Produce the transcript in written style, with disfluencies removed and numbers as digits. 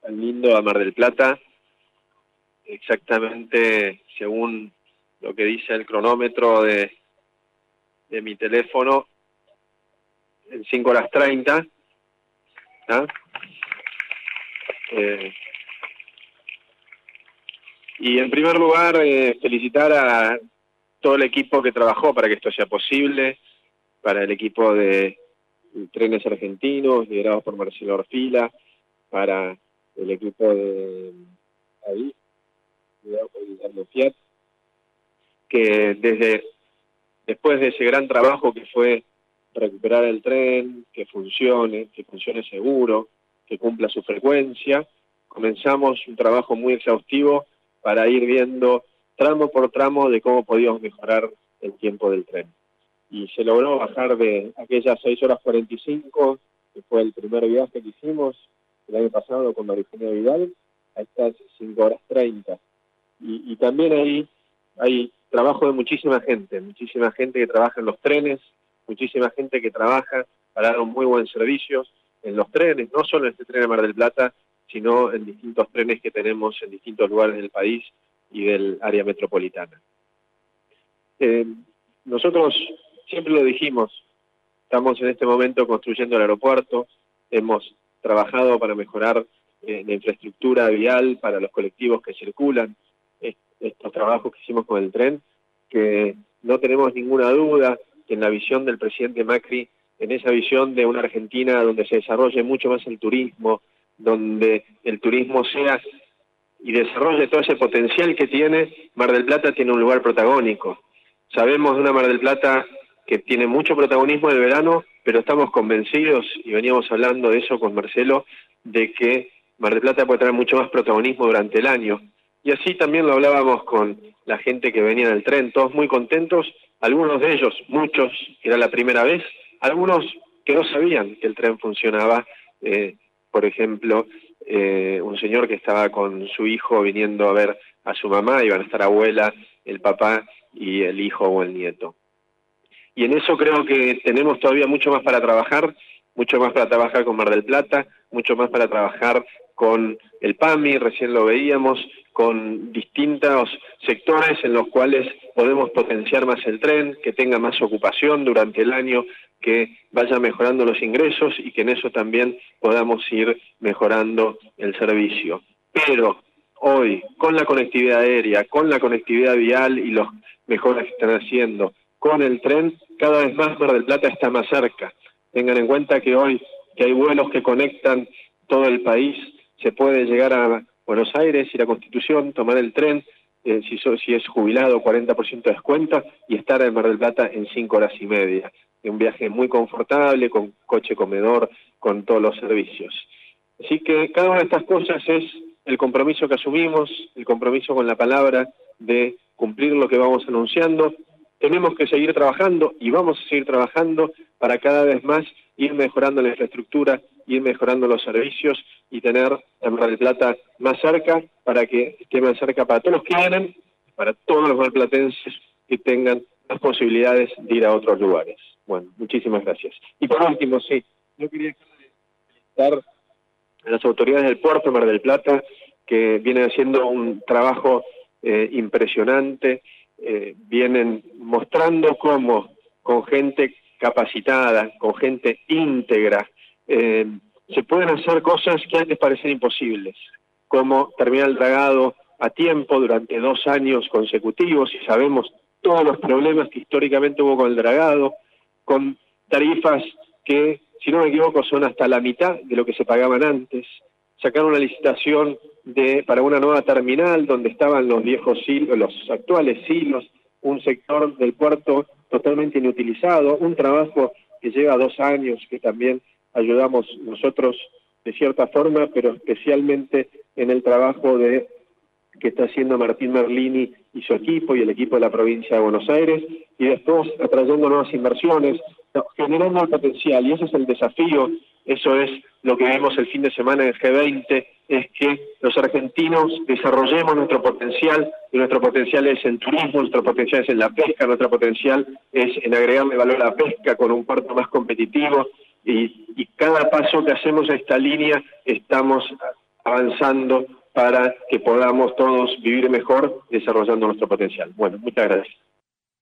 tan lindo a Mar del Plata, exactamente según lo que dice el cronómetro de mi teléfono, en 5:30. ¿Ah? Y en primer lugar, felicitar a todo el equipo que trabajó para que esto sea posible, para el equipo de Trenes Argentinos, liderados por Marcelo Orfila, para el equipo de Avis, liderado por Guillermo Fiat, que después de ese gran trabajo que fue recuperar el tren, que funcione seguro, que cumpla su frecuencia, comenzamos un trabajo muy exhaustivo para ir viendo tramo por tramo de cómo podíamos mejorar el tiempo del tren. Y se logró bajar de aquellas 6:45, que fue el primer viaje que hicimos el año pasado con María Eugenia Vidal, a estas 5:30. Y también ahí hay trabajo de muchísima gente que trabaja en los trenes, muchísima gente que trabaja para dar un muy buen servicio en los trenes, no solo en este tren de Mar del Plata, sino en distintos trenes que tenemos en distintos lugares del país y del área metropolitana. Nosotros siempre lo dijimos, estamos en este momento construyendo el aeropuerto, hemos trabajado para mejorar la infraestructura vial para los colectivos que circulan, estos trabajos que hicimos con el tren, que no tenemos ninguna duda que en la visión del presidente Macri, en esa visión de una Argentina donde se desarrolle mucho más el turismo, donde el turismo sea y desarrolle todo ese potencial que tiene, Mar del Plata tiene un lugar protagónico. Sabemos de una Mar del Plata que tiene mucho protagonismo en el verano, pero estamos convencidos, y veníamos hablando de eso con Marcelo, de que Mar del Plata puede tener mucho más protagonismo durante el año. Y así también lo hablábamos con la gente que venía en el tren, todos muy contentos, algunos de ellos, muchos, que era la primera vez, algunos que no sabían que el tren funcionaba, por ejemplo, un señor que estaba con su hijo viniendo a ver a su mamá, iban a estar abuela, el papá y el hijo o el nieto. Y en eso creo que tenemos todavía mucho más para trabajar, mucho más para trabajar con Mar del Plata, mucho más para trabajar con el PAMI, recién lo veíamos, con distintos sectores en los cuales podemos potenciar más el tren, que tenga más ocupación durante el año, que vaya mejorando los ingresos y que en eso también podamos ir mejorando el servicio. Pero hoy, con la conectividad aérea, con la conectividad vial y los mejoras que están haciendo, con el tren, cada vez más Mar del Plata está más cerca. Tengan en cuenta que hoy que hay vuelos que conectan todo el país, se puede llegar a Buenos Aires, ir a Constitución, tomar el tren, si es jubilado, 40% de descuento, y estar en Mar del Plata en 5:30. Un viaje muy confortable, con coche comedor, con todos los servicios. Así que cada una de estas cosas es el compromiso que asumimos, el compromiso con la palabra de cumplir lo que vamos anunciando. Tenemos que seguir trabajando y vamos a seguir trabajando para cada vez más ir mejorando la infraestructura, ir mejorando los servicios y tener a Mar del Plata más cerca, para que esté más cerca para todos los que vienen, para todos los marplatenses que tengan las posibilidades de ir a otros lugares. Bueno, muchísimas gracias. Y por último, sí, yo quería felicitar a las autoridades del puerto de Mar del Plata, que vienen haciendo un trabajo impresionante, vienen mostrando cómo con gente capacitada, con gente íntegra, se pueden hacer cosas que antes parecían imposibles, como terminar el dragado a tiempo durante 2 años consecutivos, y sabemos todos los problemas que históricamente hubo con el dragado, con tarifas que, si no me equivoco, son hasta la mitad de lo que se pagaban antes. Sacaron una licitación para una nueva terminal donde estaban los viejos silos, los actuales silos, un sector del puerto totalmente inutilizado, un trabajo que lleva 2 años, que también ayudamos nosotros de cierta forma, pero especialmente en el trabajo que está haciendo Martín Merlini y su equipo y el equipo de la provincia de Buenos Aires, y después atrayendo nuevas inversiones, generando el potencial, y ese es el desafío. Eso es lo que vemos el fin de semana en el G20, es que los argentinos desarrollemos nuestro potencial, y nuestro potencial es en turismo, nuestro potencial es en la pesca, nuestro potencial es en agregarle valor a la pesca con un puerto más competitivo, y cada paso que hacemos en esta línea estamos avanzando para que podamos todos vivir mejor desarrollando nuestro potencial. Bueno, muchas gracias.